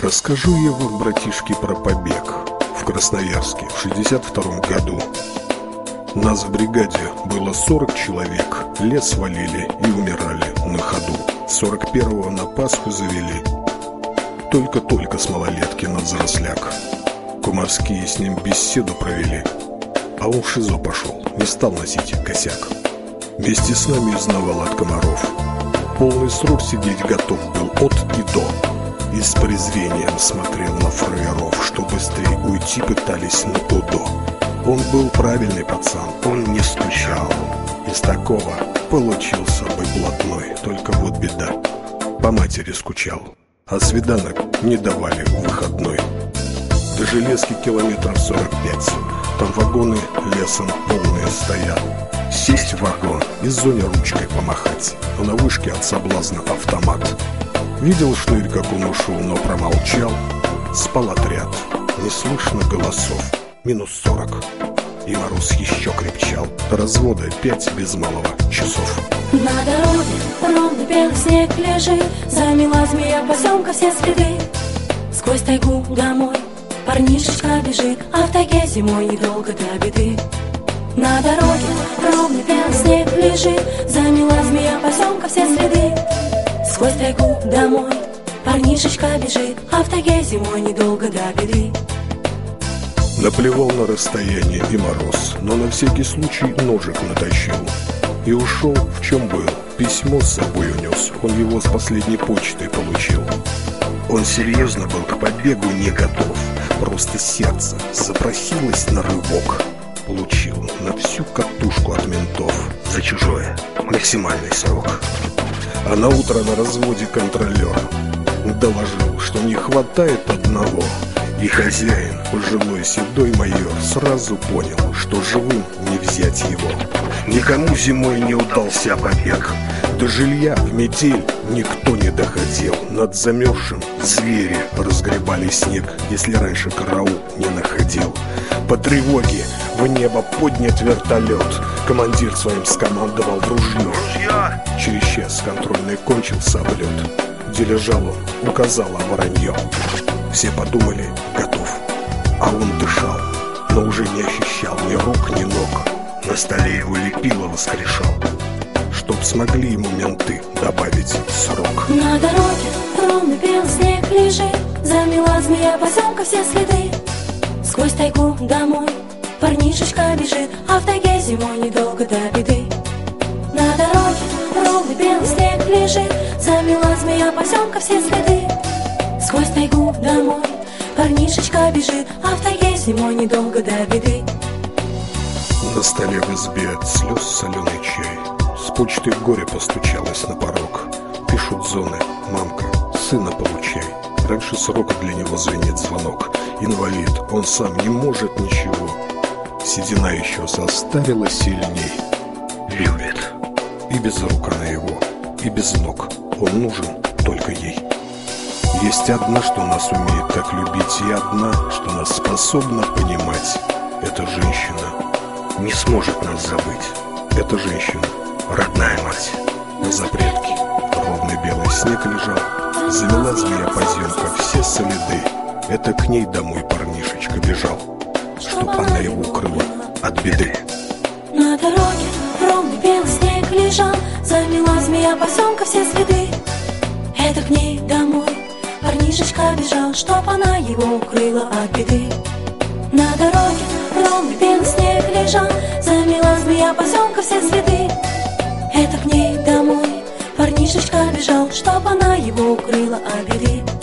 Расскажу я вам, братишки, про побег в Красноярске в 62-м году. Нас в бригаде было 40 человек. Лес валили и умирали на ходу. 41-го на Пасху завели. Только-только с малолетки на взросляк. Кумовские с ним беседу провели. А он в ШИЗО пошел, не стал носить косяк. Вместе с нами изнавал от комаров. Полный срок сидеть готов был от и до. И с презрением смотрел на фраеров, что быстрее уйти пытались на УДО. Он был правильный пацан, он не скучал. Из такого получился бы блатной, только вот беда. По матери скучал, а свиданок не давали в выходной. До Железки километров 45. Там вагоны лесом полные стоят. Сесть в вагон и зоне ручкой помахать, но на вышке от соблазна автомат. Видел шнырь, как он ушел, но промолчал. Спал отряд, не слышно голосов. Минус 40, и мороз еще крепчал. Развода 5 без малого часов. На дороге ровный белый снег лежит. Замела змея поземка все следы. Сквозь тайгу домой парнишечка бежит, а в тайге зимой недолго до беды. На дороге ровный белый снег лежит. Замела змея поземка все следы. Сквозь тайгу домой парнишечка бежит, а в тайге зимой недолго до беды. Наплевал на расстояние и мороз, но на всякий случай ножик натащил. И ушел, в чем был, письмо с собой унес. Он его с последней почты получил. Он серьезно был к побегу не готов. Просто сердце запросилось на рывок. Получил на всю катушку от ментов. За чужое максимальный срок. А на утро на разводе контролер доложил, что не хватает одного. И хозяин, пожилой седой майор, сразу понял, что живым не взять его. Никому зимой не удался побег. До жилья в метель никто не доходил. Над замерзшим звери разгребали снег, если раньше караул не находил. По тревоге в небо поднят вертолет. Командир своим скомандовал в ружье. Через час контрольный кончился облет. Где лежал он, указал воронье. Все подумали, готов, а он дышал, но уже не ощущал ни рук, ни ног. На столе его лепило воскрешал, чтоб смогли ему менты добавить срок. На дороге ровный белый снег лежит. Замела змея поземка все следы. Сквозь тайгу домой парнишечка бежит, а в тайге зимой недолго до беды. На дороге ровный белый снег лежит. Замела змея поземка все следы. Сквозь тайгу домой парнишечка бежит, а в тайге зимой недолго до беды. На столе в избе от слез соленый чай. С почты горе постучалась на порог. Пишут зоны: мамка, сына получай. Раньше срока для него звенит звонок. Инвалид, он сам не может ничего. Седина еще состарилась сильней. Любит. И без рук она его, и без ног. Он нужен только ей. Есть одна, что нас умеет так любить, и одна, что нас способна понимать. Эта женщина не сможет нас забыть. Эта женщина — родная мать. На запретке ровный белый снег лежал. Завела змея поземка все следы. Это к ней домой парнишечка бежал, чтоб она его укрыла от беды. На дороге ровный белый снег лежал. Замела змея поземка все следы. Это к ней домой парнишечка бежал, чтоб она его укрыла от беды. На дороге ровный белый снег лежал. Замела змея поземка все следы. Это к ней домой парнишечка бежал, чтоб она его укрыла от беды.